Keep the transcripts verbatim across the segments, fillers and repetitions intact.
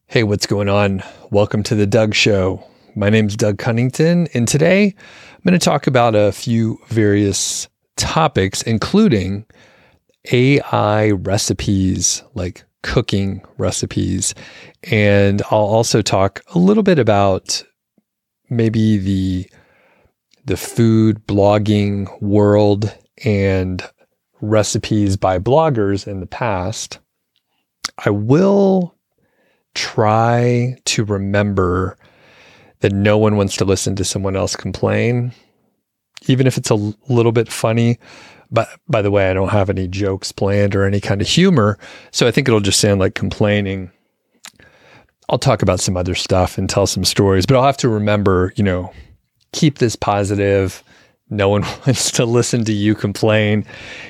Hey, what's going on? Welcome to the Doug Show. My name's Doug Cunnington, and today I'm going to talk about a few various topics, including A I recipes, like cooking recipes. And I'll also talk a little bit about maybe the, the food blogging world and recipes by bloggers in the past. I will try to remember that no one wants to listen to someone else complain, even if it's a l- little bit funny. But by the way, I don't have any jokes planned or any kind of humor, so I think it'll just sound like complaining. I'll talk about some other stuff and tell some stories, but I'll have to remember, you know, keep this positive. No one wants to listen to you complain.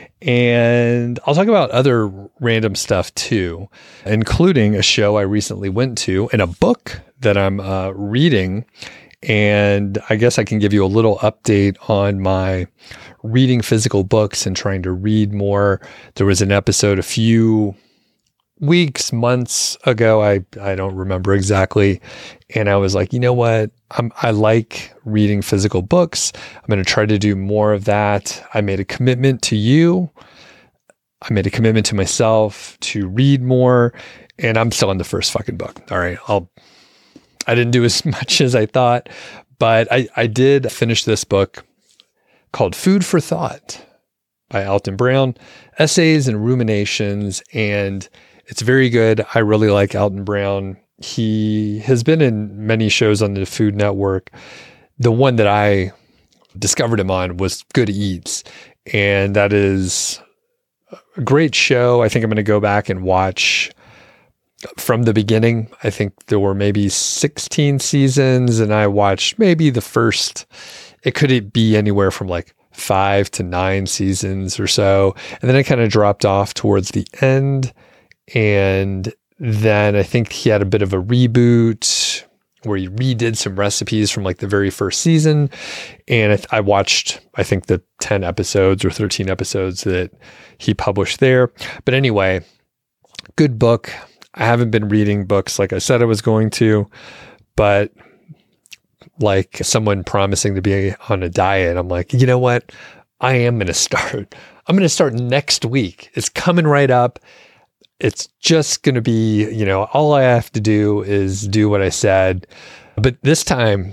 And I'll talk about other random stuff too, including a show I recently went to and a book that I'm uh, reading. And I guess I can give you a little update on my reading physical books and trying to read more. There was an episode a few weeks, months ago. I, I don't remember exactly. And I was like, you know what? I'm, I like reading physical books. I'm going to try to do more of that. I made a commitment to you. I made a commitment to myself to read more, and I'm still on the first fucking book. All right. I'll, I didn't do as much as I thought, but I, I did finish this book called Food for Thought by Alton Brown, Essays and Ruminations. And it's very good. I really like Alton Brown. He has been in many shows on the Food Network. The one that I discovered him on was Good Eats. And that is a great show. I think I'm going to go back and watch from the beginning. I think there were maybe sixteen seasons, and I watched maybe the first, it could be anywhere from like five to nine seasons or so. And then I kind of dropped off towards the end. And then I think he had a bit of a reboot where he redid some recipes from like the very first season. And I, th- I watched, I think the ten episodes or thirteen episodes that he published there. But anyway, good book. I haven't been reading books like I said I was going to, but like someone promising to be on a diet, I'm like, you know what? I am going to start. I'm going to start next week. It's coming right up. It's just going to be, you know, all I have to do is do what I said. But this time,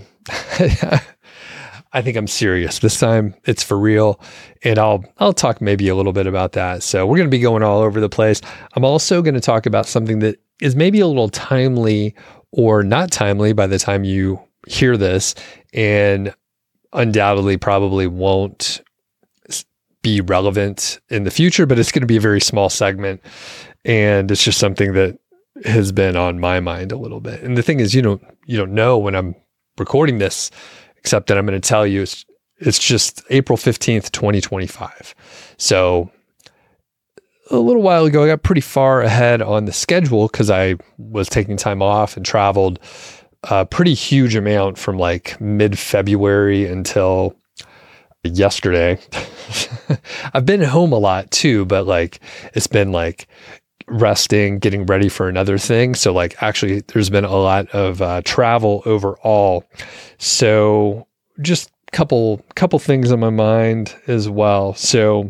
I think I'm serious. This time it's for real. And I'll, I'll talk maybe a little bit about that. So we're going to be going all over the place. I'm also going to talk about something that is maybe a little timely or not timely by the time you hear this, and undoubtedly probably won't be relevant in the future, but it's going to be a very small segment. And it's just something that has been on my mind a little bit. And the thing is, you don't, you don't know when I'm recording this, except that I'm going to tell you it's, it's just April fifteenth, twenty twenty-five. So a little while ago, I got pretty far ahead on the schedule because I was taking time off and traveled a pretty huge amount from like mid-February until yesterday. I've been home a lot too, but like it's been like resting, getting ready for another thing. So like actually there's been a lot of uh, travel overall. So just couple couple things on my mind as well. So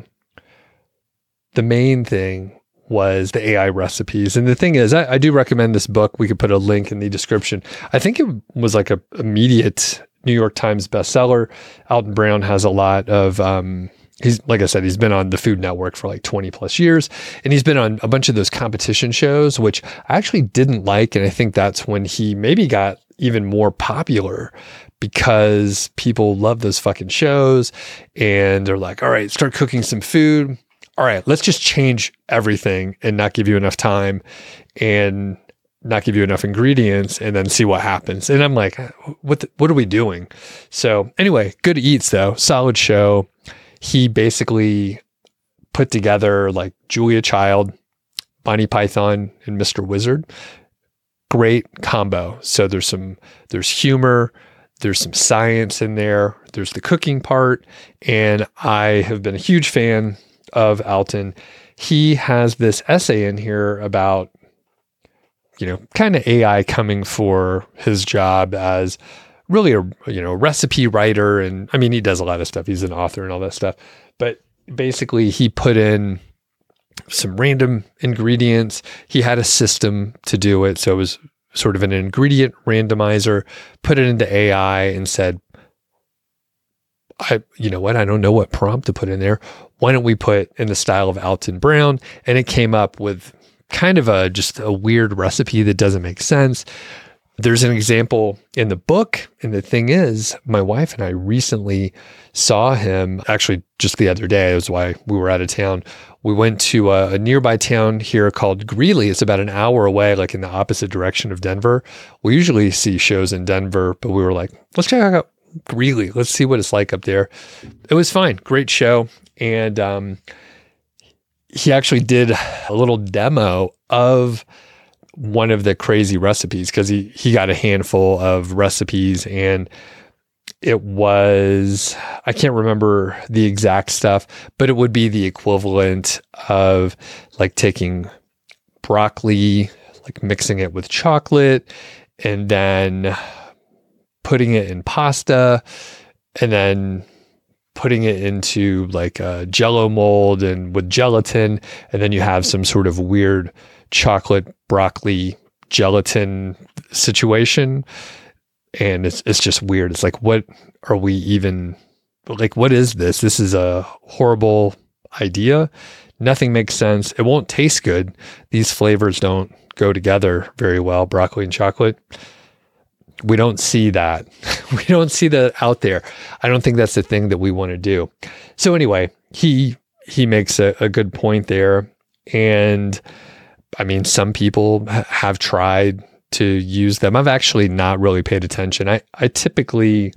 the main thing was the A I recipes. And the thing is, I, I do recommend this book. We could put a link in the description. I think it was like a immediate New York Times bestseller. Alton Brown has a lot of, um, he's, like I said, he's been on the Food Network for like twenty plus years, and he's been on a bunch of those competition shows, which I actually didn't like. And I think that's when he maybe got even more popular because people love those fucking shows and they're like, all right, start cooking some food. All right, let's just change everything and not give you enough time and not give you enough ingredients and then see what happens. And I'm like, what, the, what are we doing? So anyway, Good Eats though, solid show. He basically put together like Julia Child, Monty Python, and Mister Wizard. Great combo. So there's some, there's humor, there's some science in there, there's the cooking part. And I have been a huge fan of Alton. He has this essay in here about you know, kind of A I coming for his job as really a, you know, recipe writer. And I mean, he does a lot of stuff. He's an author and all that stuff. But basically he put in some random ingredients. He had a system to do it. So it was sort of an ingredient randomizer, put it into A I and said, I, you know what? I don't know what prompt to put in there. Why don't we put in the style of Alton Brown? And it came up with kind of a, just a weird recipe that doesn't make sense. There's an example in the book. And the thing is, my wife and I recently saw him actually just the other day. It was why we were out of town. We went to a, a nearby town here called Greeley. It's about an hour away, like in the opposite direction of Denver. We usually see shows in Denver, but we were like, let's check out Greeley. Let's see what it's like up there. It was fine. Great show. And um, he actually did a little demo of one of the crazy recipes because he, he got a handful of recipes, and it was, I can't remember the exact stuff, but it would be the equivalent of like taking broccoli, like mixing it with chocolate, and then putting it in pasta, and then putting it into like a Jell-O mold and with gelatin. And then you have some sort of weird chocolate broccoli gelatin situation. And it's it's just weird. It's like, what are we even, like, what is this? This is a horrible idea. Nothing makes sense. It won't taste good. These flavors don't go together very well, broccoli and chocolate. We don't see that. We don't see that out there. I don't think that's the thing that we want to do. So anyway, he he makes a, a good point there. And I mean, some people have tried to use them. I've actually not really paid attention. I, I typically,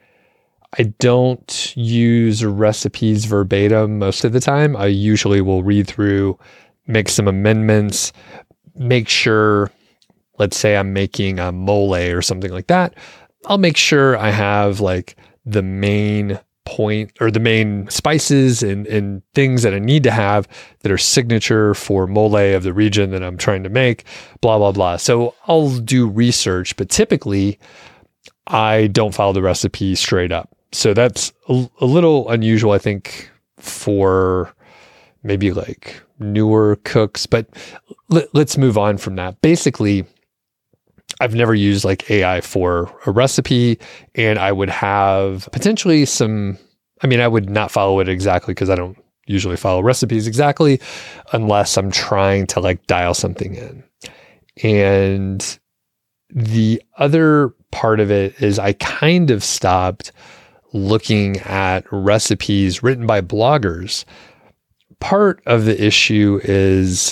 I don't use recipes verbatim most of the time. I usually will read through, make some amendments, make sure, let's say I'm making a mole or something like that. I'll make sure I have like the main point or the main spices and, and things that I need to have that are signature for mole of the region that I'm trying to make, blah, blah, blah. So I'll do research, but typically I don't follow the recipe straight up. So that's a, a little unusual, I think, for maybe like newer cooks, but let, let's move on from that. Basically, I've never used like A I for a recipe, and I would have potentially some, I mean, I would not follow it exactly because I don't usually follow recipes exactly unless I'm trying to like dial something in. And the other part of it is I kind of stopped looking at recipes written by bloggers. Part of the issue is,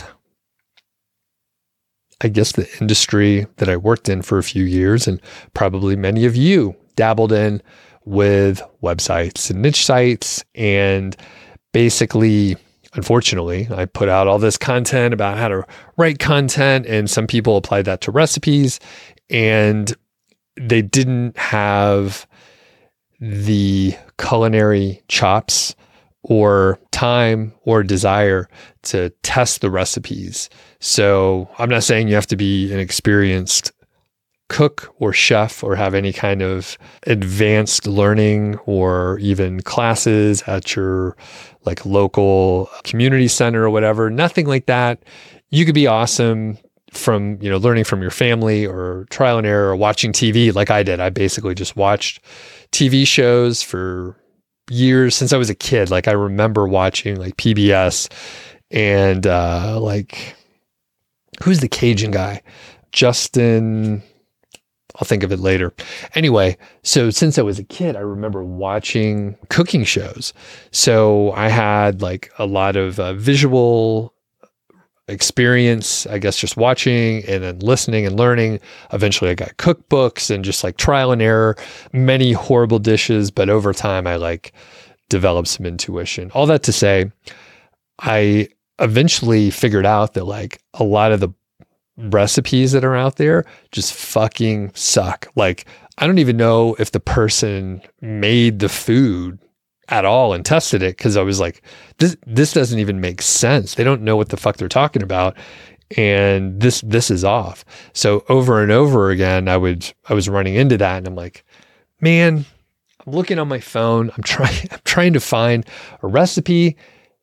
I guess, the industry that I worked in for a few years, and probably many of you dabbled in, with websites and niche sites. And basically, unfortunately, I put out all this content about how to write content, and some people applied that to recipes, and they didn't have the culinary chops or time or desire to test the recipes. So I'm not saying you have to be an experienced cook or chef or have any kind of advanced learning or even classes at your like local community center or whatever. Nothing like that. You could be awesome from, you know, learning from your family or trial and error or watching T V like I did. I basically just watched T V shows for years since I was a kid. Like I remember watching like P B S and uh, like, who's the Cajun guy? Justin, I'll think of it later. Anyway, so since I was a kid, I remember watching cooking shows. So I had like a lot of uh, visual experience, I guess, just watching and then listening and learning. Eventually I got cookbooks and just like trial and error, many horrible dishes. But over time, I like developed some intuition. All that to say, I eventually figured out that like a lot of the recipes that are out there just fucking suck. Like, I don't even know if the person made the food at all and tested it, because I was like, this this doesn't even make sense. They don't know what the fuck they're talking about. and this this is off. So over and over again, I would I was running into that, and I'm like, man, I'm looking on my phone. I'm trying I'm trying to find a recipe.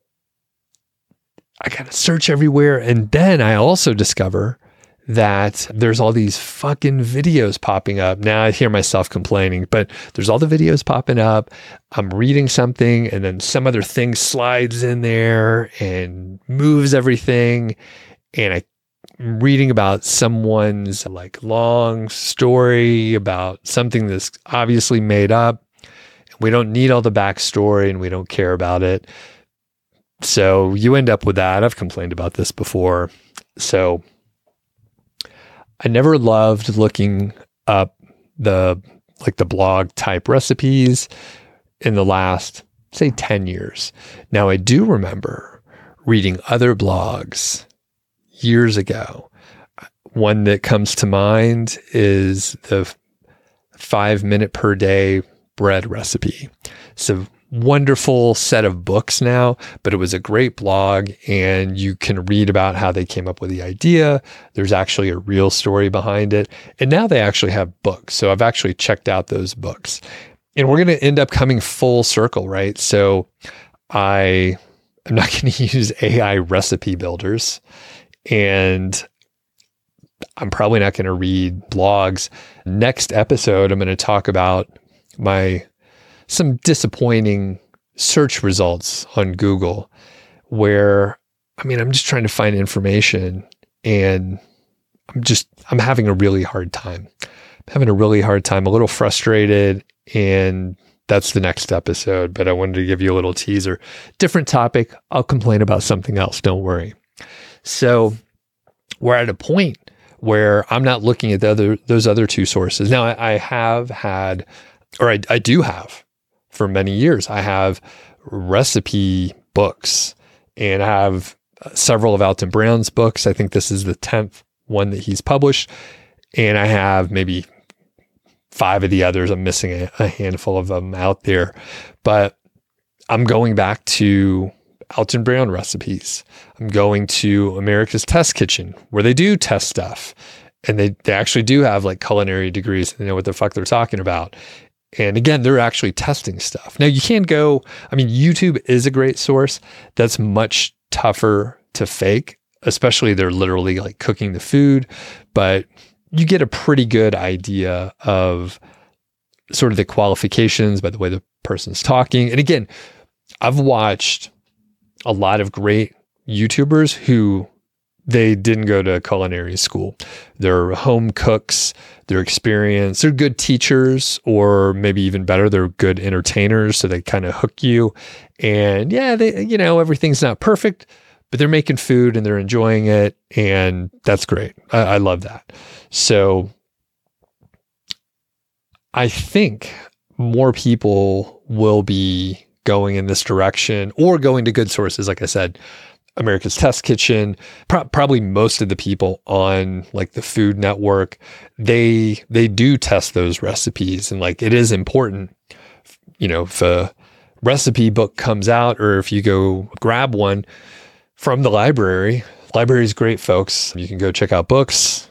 I gotta search everywhere, and then I also discover that there's all these fucking videos popping up. Now I hear myself complaining, but there's all the videos popping up. I'm reading something, and then some other thing slides in there and moves everything. And I'm reading about someone's like long story about something that's obviously made up. We don't need all the backstory, and we don't care about it. So you end up with that. I've complained about this before. So I never loved looking up the like the blog type recipes in the last, say, ten years. Now, I do remember reading other blogs years ago. One that comes to mind is the five minute per day bread recipe. It's a wonderful set of books now, but it was a great blog, and you can read about how they came up with the idea. There's actually a real story behind it. And now they actually have books. So I've actually checked out those books, and we're going to end up coming full circle, right? So I am not going to use A I recipe builders, and I'm probably not going to read blogs. Next episode, I'm going to talk about my some disappointing search results on Google where, I mean, I'm just trying to find information, and I'm just, I'm having a really hard time. I'm having a really hard time, a little frustrated, and that's the next episode, but I wanted to give you a little teaser. Different topic. I'll complain about something else. Don't worry. So we're at a point where I'm not looking at the other, those other two sources. Now I, I have had, or I, I do have, for many years, I have recipe books, and I have several of Alton Brown's books. I think this is the tenth one that he's published. And I have maybe five of the others. I'm missing a, a handful of them out there, but I'm going back to Alton Brown recipes. I'm going to America's Test Kitchen, where they do test stuff, and they, they actually do have like culinary degrees, and they know what the fuck they're talking about. And again, they're actually testing stuff. Now you can't go, I mean, YouTube is a great source. That's much tougher to fake, especially they're literally like cooking the food, but you get a pretty good idea of sort of the qualifications by the way the person's talking. And again, I've watched a lot of great YouTubers who they didn't go to culinary school. They're home cooks, they're experienced, they're good teachers, or maybe even better, they're good entertainers. So they kind of hook you. And yeah, they, you know, everything's not perfect, but they're making food and they're enjoying it. And that's great. I, I love that. So I think more people will be going in this direction, or going to good sources. Like I said, America's Test Kitchen, pro- probably most of the people on like the Food Network, they they do test those recipes, and like it is important, you know, if a recipe book comes out, or if you go grab one from the library, library is great, folks. You can go check out books,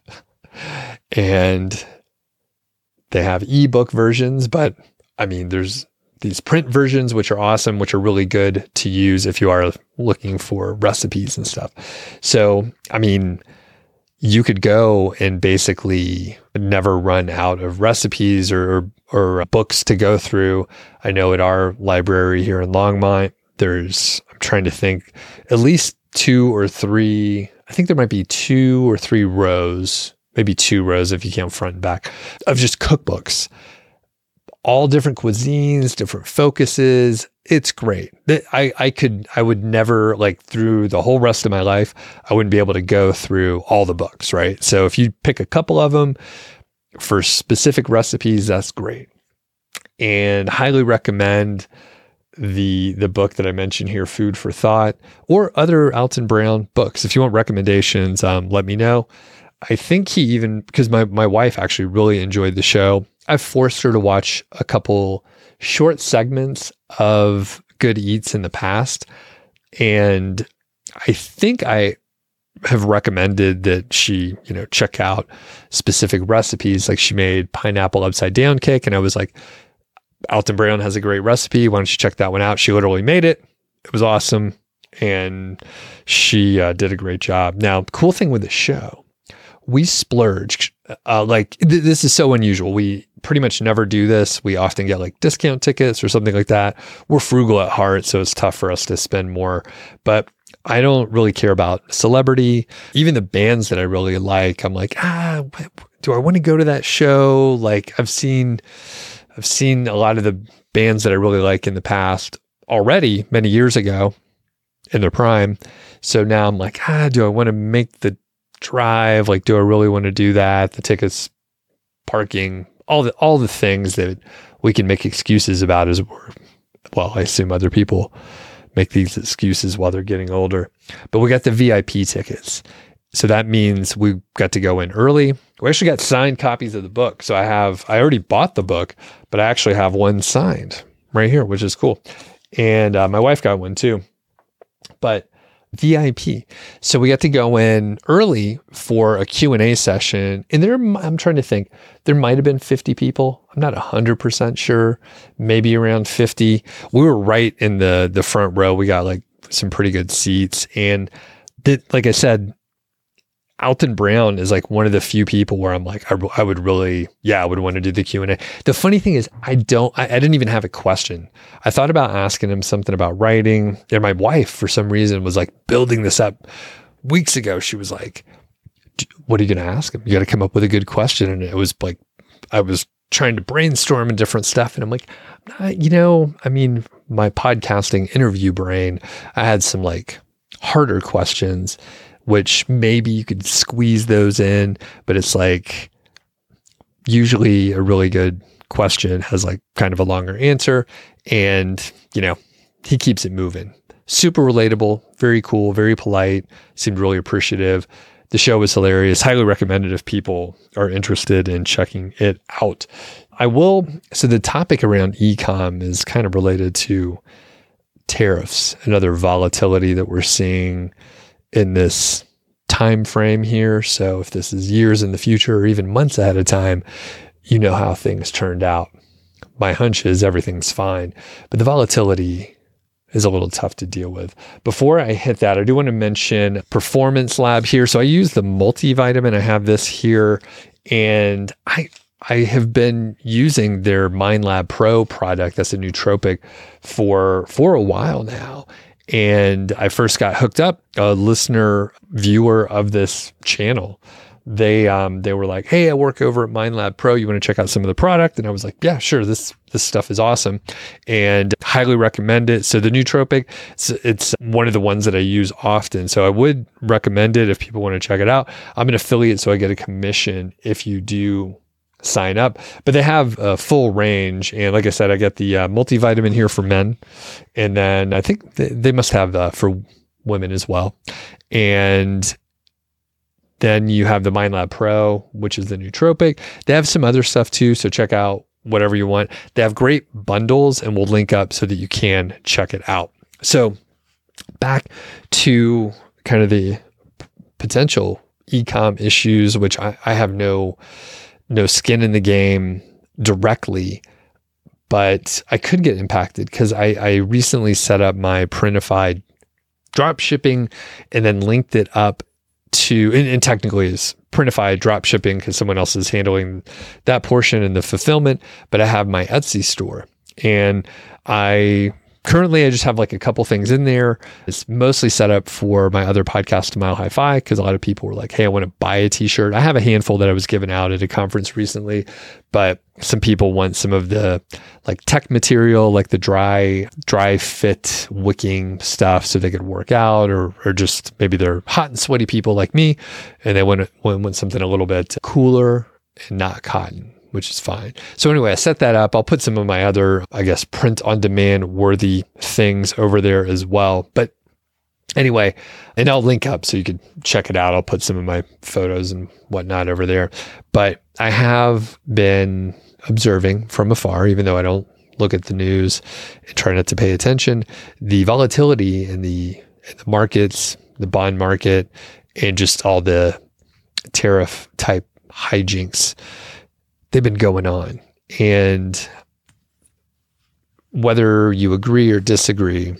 and they have ebook versions, but I mean, there's these print versions, which are awesome, which are really good to use if you are looking for recipes and stuff. So, I mean, you could go and basically never run out of recipes or, or, or books to go through. I know at our library here in Longmont, there's, I'm trying to think, at least two or three, I think there might be two or three rows, maybe two rows if you count front and back, of just cookbooks. All different cuisines, different focuses. It's great. I, I could, I would never, like, through the whole rest of my life, I wouldn't be able to go through all the books, right? So if you pick a couple of them for specific recipes, that's great. And highly recommend the the book that I mentioned here, Food for Thought, or other Alton Brown books. If you want recommendations, um, let me know. I think he even, because my, my wife actually really enjoyed the show, I've forced her to watch a couple short segments of Good Eats in the past. And I think I have recommended that she, you know, check out specific recipes. Like she made pineapple upside down cake. And I was like, Alton Brown has a great recipe. Why don't you check that one out? She literally made it. It was awesome. And she uh, did a great job. Now, cool thing with the show, we splurged. Uh, like th- this is so unusual. We pretty much never do this. We often get like discount tickets or something like that. We're frugal at heart, so it's tough for us to spend more. But I don't really care about celebrity. Even the bands that I really like, I'm like, ah, do I want to go to that show? Like I've seen, I've seen a lot of the bands that I really like in the past already many years ago in their prime. So now I'm like, ah, do I want to make the drive? Like, do I really want to do that? The tickets, parking, all the all the things that we can make excuses about as we're, well, I assume other people make these excuses while they're getting older. But we got the V I P tickets. So that means we got to go in early. We actually got signed copies of the book. So I have, I already bought the book, but I actually have one signed right here, which is cool. And uh, my wife got one too. But V I P. So we got to go in early for a Q and A session. And there, I'm trying to think, there might have been fifty people. I'm not one hundred percent sure, maybe around fifty. We were right in the, the front row. We got like some pretty good seats. And the, like I said, Alton Brown is like one of the few people where I'm like, I, I would really, yeah, I would want to do the Q and A. The funny thing is I don't, I, I didn't even have a question. I thought about asking him something about writing. And my wife, for some reason, was like building this up weeks ago. She was like, what are you going to ask him? You got to come up with a good question. And it was like, I was trying to brainstorm and different stuff. And I'm like, you know, I mean, my podcasting interview brain, I had some like harder questions, which maybe you could squeeze those in, but it's like usually a really good question has like kind of a longer answer. And, you know, he keeps it moving. Super relatable, very cool, very polite, seemed really appreciative. The show was hilarious. Highly recommended if people are interested in checking it out. I will, so the topic around e-com is kind of related to tariffs and other volatility that we're seeing in this time frame here. So if this is years in the future or even months ahead of time, you know how things turned out. My hunch is everything's fine, but the volatility is a little tough to deal with. Before I hit that, I do want to mention Performance Lab here. So I use the multivitamin. I have this here, and I I have been using their MindLab Pro product. That's a nootropic for for a while now. And I first got hooked up, a listener viewer of this channel. They um they were like, hey, I work over at MindLab Pro. You want to check out some of the product? And I was like, yeah, sure. This this stuff is awesome and highly recommend it. So the nootropic, it's, it's one of the ones that I use often. So I would recommend it if people want to check it out. I'm an affiliate, so I get a commission if you do sign up, but they have a full range. And like I said, I get the uh, multivitamin here for men. And then I think they, they must have uh, for women as well. And then you have the MindLab Pro, which is the nootropic. They have some other stuff too. So check out whatever you want. They have great bundles, and we'll link up so that you can check it out. So back to kind of the p- potential e-com issues, which I, I have no no skin in the game directly, but I could get impacted because I, I recently set up my Printify drop shipping and then linked it up to, and, and technically it's Printify drop shipping because someone else is handling that portion and the fulfillment, but I have my Etsy store. And I currently, I just have like a couple things in there. It's mostly set up for my other podcast, Mile High Fi, because a lot of people were like, hey, I want to buy a t-shirt. I have a handful that I was giving out at a conference recently, but some people want some of the like tech material, like the dry, dry fit wicking stuff so they could work out, or or just maybe they're hot and sweaty people like me, and they want, want, want something a little bit cooler and not cotton, which is fine. So anyway, I set that up. I'll put some of my other, I guess, print on demand worthy things over there as well. But anyway, and I'll link up so you can check it out. I'll put some of my photos and whatnot over there. But I have been observing from afar, even though I don't look at the news and try not to pay attention, the volatility in the, in the markets, the bond market, and just all the tariff type hijinks, they've been going on. And whether you agree or disagree,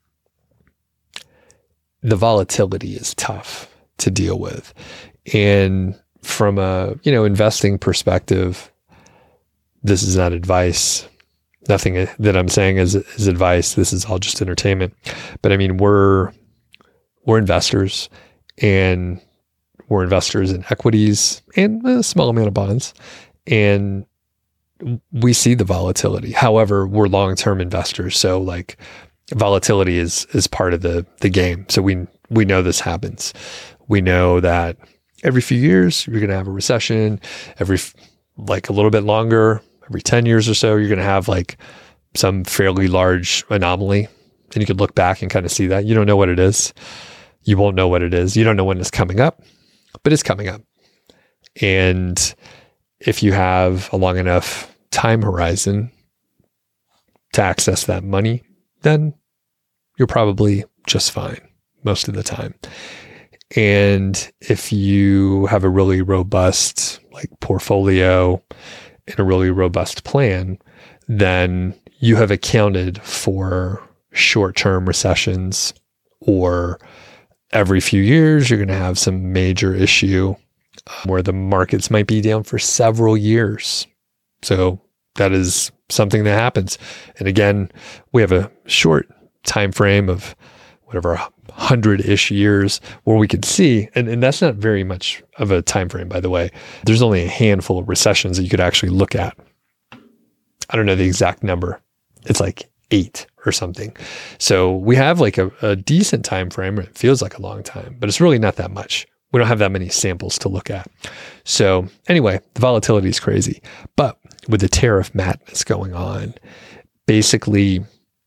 the volatility is tough to deal with. And from a, you know, investing perspective, this is not advice. Nothing that I'm saying is, is advice. This is all just entertainment. But I mean, we're, we're investors, and we're investors in equities and a small amount of bonds. And we see the volatility. However, we're long-term investors. So like volatility is, is part of the, the game. So we, we know this happens. We know that every few years you're going to have a recession. Every, like a little bit longer, every ten years or so, you're going to have like some fairly large anomaly. And you could look back and kind of see that. You don't know what it is. You won't know what it is. You don't know when it's coming up, but it's coming up. And if you have a long enough time horizon to access that money, then you're probably just fine most of the time. And if you have a really robust like portfolio and a really robust plan, then you have accounted for short-term recessions, or every few years you're going to have some major issue where the markets might be down for several years. So that is something that happens. And again, we have a short time frame of whatever hundred-ish years where we could see, and, and that's not very much of a time frame, by the way. There's only a handful of recessions that you could actually look at. I don't know the exact number. It's like eight or something. So we have like a, a decent time frame. It feels like a long time, but it's really not that much. We don't have that many samples to look at. So anyway, the volatility is crazy. But with the tariff madness going on, basically,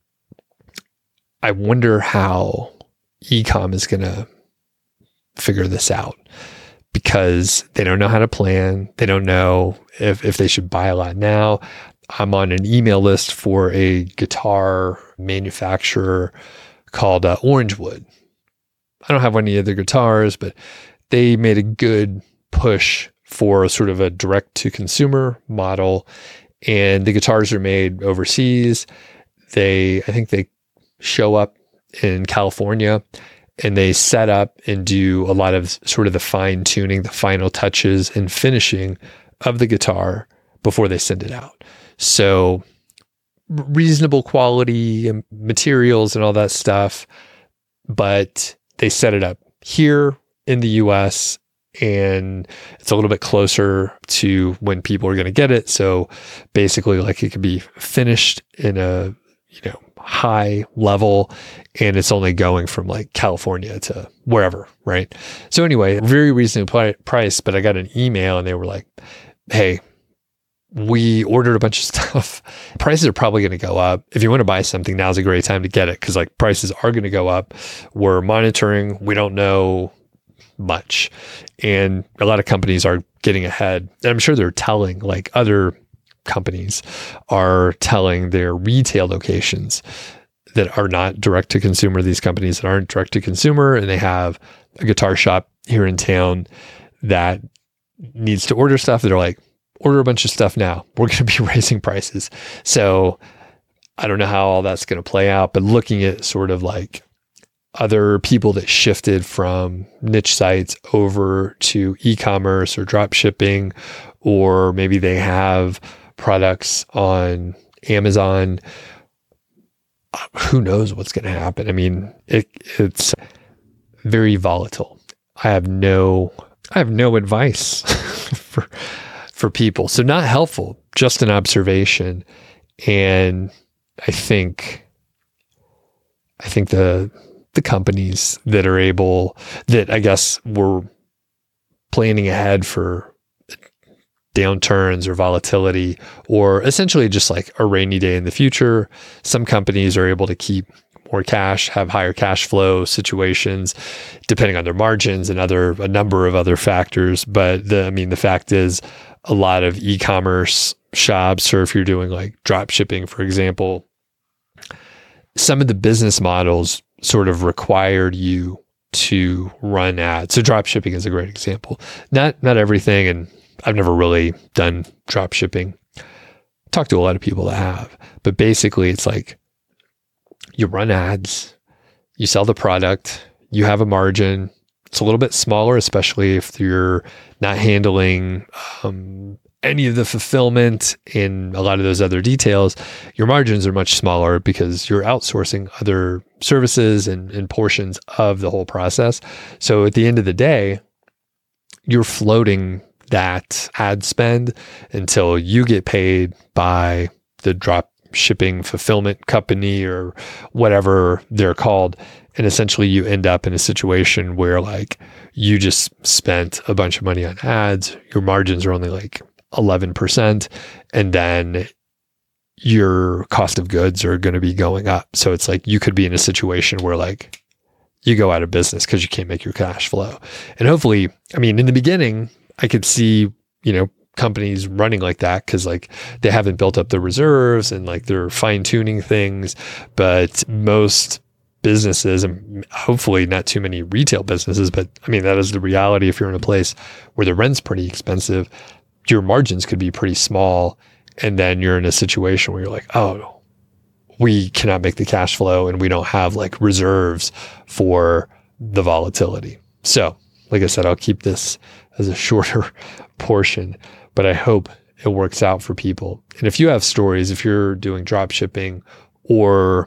I wonder how e-com is going to figure this out, because they don't know how to plan. They don't know if, if they should buy a lot now. I'm on an email list for a guitar manufacturer called uh, Orangewood. I don't have any of their guitars, but they made a good push for sort of a direct-to-consumer model, and the guitars are made overseas. They, I think they show up in California, and they set up and do a lot of sort of the fine tuning, the final touches and finishing of the guitar before they send it out. So reasonable quality and materials and all that stuff, but they set it up here in the U S, and it's a little bit closer to when people are going to get it. So basically, like, it could be finished in a, you know, high level, and it's only going from like California to wherever, right? So anyway, very reasonable price, but I got an email and they were like, hey, we ordered a bunch of stuff. Prices are probably going to go up. If you want to buy something, now's a great time to get it, because like prices are going to go up. We're monitoring. We don't know much. And a lot of companies are getting ahead. And I'm sure they're telling, like other companies are telling their retail locations that are not direct to consumer, these companies that aren't direct to consumer, and they have a guitar shop here in town that needs to order stuff. They're like, order a bunch of stuff now. We're going to be raising prices. So I don't know how all that's going to play out, but looking at sort of like other people that shifted from niche sites over to e-commerce or drop shipping, or maybe they have products on Amazon, who knows what's going to happen? I mean, it, it's very volatile. I have no, I have no advice for, for people. So not helpful, just an observation. And I think, I think the, the companies that are able, that I guess were planning ahead for downturns or volatility, or essentially just like a rainy day in the future, some companies are able to keep more cash, have higher cash flow situations, depending on their margins and other, a number of other factors. But the, I mean, the fact is, a lot of e-commerce shops, or if you're doing like drop shipping, for example, some of the business models sort of required you to run ads. So drop shipping is a great example. Not not everything, and I've never really done drop shipping. Talked to a lot of people that have, but basically it's like you run ads, you sell the product, you have a margin. It's a little bit smaller, especially if you're not handling um, any of the fulfillment and a lot of those other details. Your margins are much smaller because you're outsourcing other services and, and portions of the whole process. So at the end of the day, you're floating that ad spend until you get paid by the drop shipping fulfillment company or whatever they're called. And essentially you end up in a situation where like you just spent a bunch of money on ads, your margins are only like eleven percent, and then your cost of goods are going to be going up. So it's like you could be in a situation where like you go out of business because you can't make your cash flow. And hopefully, I mean, in the beginning, I could see, you know, companies running like that because like they haven't built up the reserves and like they're fine tuning things. But most businesses, and hopefully not too many retail businesses, but I mean, that is the reality. If you're in a place where the rent's pretty expensive, your margins could be pretty small. And then you're in a situation where you're like, oh, we cannot make the cash flow and we don't have like reserves for the volatility. So like I said, I'll keep this as a shorter portion, but I hope it works out for people. And if you have stories, if you're doing drop shipping or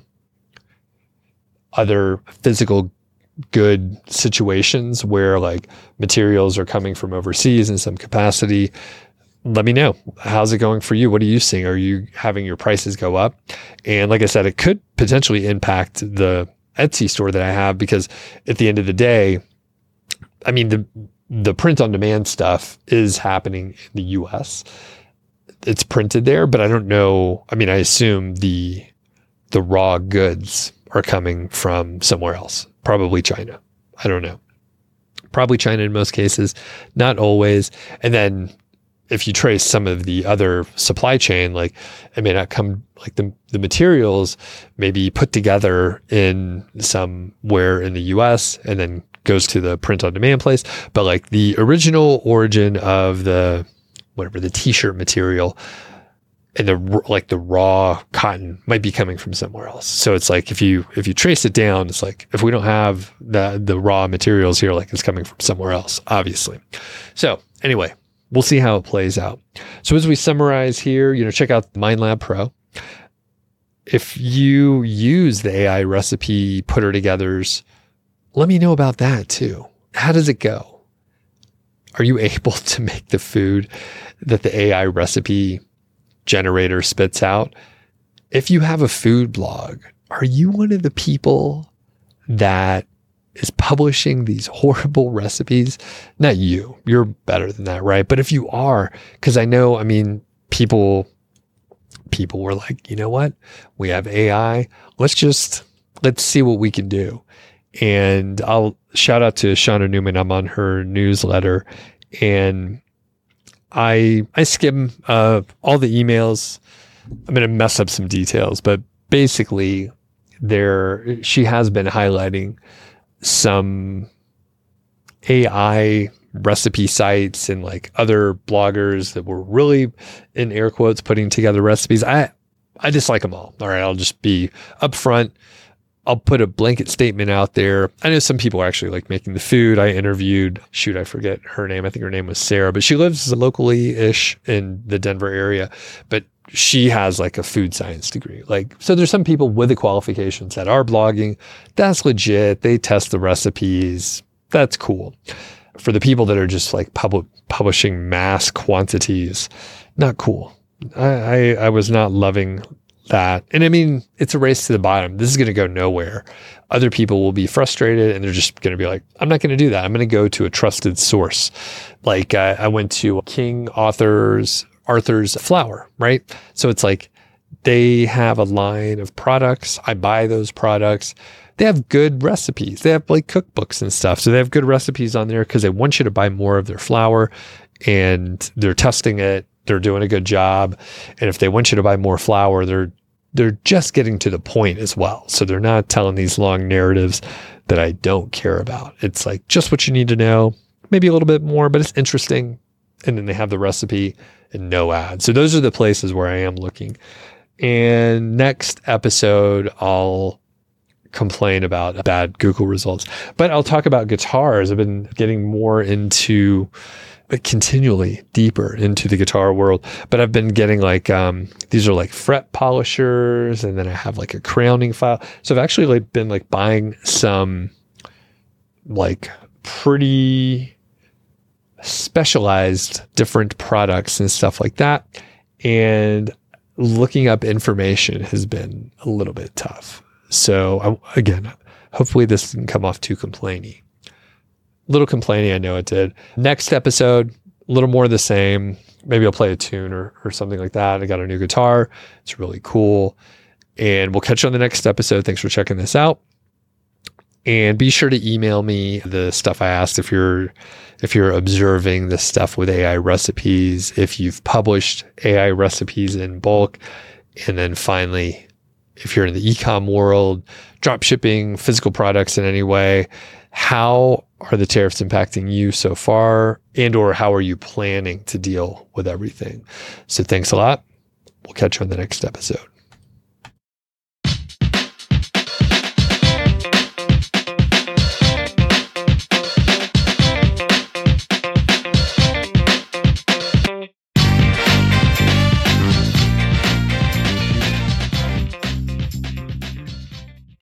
other physical good situations where like materials are coming from overseas in some capacity, let me know. How's it going for you? What are you seeing? Are you having your prices go up? And like I said, it could potentially impact the Etsy store that I have, because at the end of the day, I mean, the the print on demand stuff is happening in the U S. It's printed there, but I don't know. I mean, I assume the the raw goods are coming from somewhere else, probably China. I don't know. Probably China in most cases, not always. And then if you trace some of the other supply chain, like it may not come, like the, the materials may be put together in somewhere in the U S and then goes to the print on demand place. But like the original origin of the, whatever, the t-shirt material and the, like the raw cotton might be coming from somewhere else. So it's like, if you, if you trace it down, it's like, if we don't have the, the raw materials here, like it's coming from somewhere else, obviously. So anyway, we'll see how it plays out. So as we summarize here, you know, check out MindLab Pro. If you use the A I recipe putter togethers, let me know about that too. How does it go? Are you able to make the food that the A I recipe generator spits out? If you have a food blog, are you one of the people that is publishing these horrible recipes? Not you, you're better than that, right? But if you are, because I know, I mean, people, people were like, you know what? We have A I. Let's just, let's see what we can do. And I'll shout out to Shauna Newman. I'm on her newsletter, and I I skim uh, all the emails. I'm going to mess up some details, but basically, there she has been highlighting some A I recipe sites and like other bloggers that were really, in air quotes, putting together recipes. I I dislike them all. All right, I'll just be upfront. I'll put a blanket statement out there. I know some people are actually like making the food. I interviewed, shoot, I forget her name. I think her name was Sarah, but she lives locally-ish in the Denver area, but she has like a food science degree. Like, so there's some people with the qualifications that are blogging. That's legit. They test the recipes. That's cool. For the people that are just like pub- publishing mass quantities, not cool. I, I, I was not loving that. And I mean, it's a race to the bottom. This is going to go nowhere. Other people will be frustrated and they're just going to be like, I'm not going to do that. I'm going to go to a trusted source. Like uh, I went to King Authors, Arthur's Flour, right? So it's like they have a line of products. I buy those products. They have good recipes. They have like cookbooks and stuff. So they have good recipes on there because they want you to buy more of their flour, and they're testing it. They're doing a good job. And if they want you to buy more flour, they're they're just getting to the point as well. So they're not telling these long narratives. that I don't care about. It's like just what you need to know, maybe a little bit more, but it's interesting. And then they have the recipe and no ads. So those are the places where I am looking. And next episode, I'll complain about bad Google results, but I'll talk about guitars. I've been getting more into, but continually deeper into the guitar world, but I've been getting like, um, these are like fret polishers, and then I have like a crowning file. So I've actually like been like buying some like pretty specialized different products and stuff like that. And looking up information has been a little bit tough. So I, again, hopefully this didn't come off too complainy. Little complaining, I know it did. Next episode, a little more of the same. Maybe I'll play a tune or, or something like that. I got a new guitar. It's really cool. And we'll catch you on the next episode. Thanks for checking this out. And be sure to email me the stuff I asked if you're if you're observing this stuff with A I recipes, if you've published A I recipes in bulk. And then finally, if you're in the e-com world, drop shipping, physical products in any way, how are the tariffs impacting you so far? And or how are you planning to deal with everything? So thanks a lot. We'll catch you on the next episode.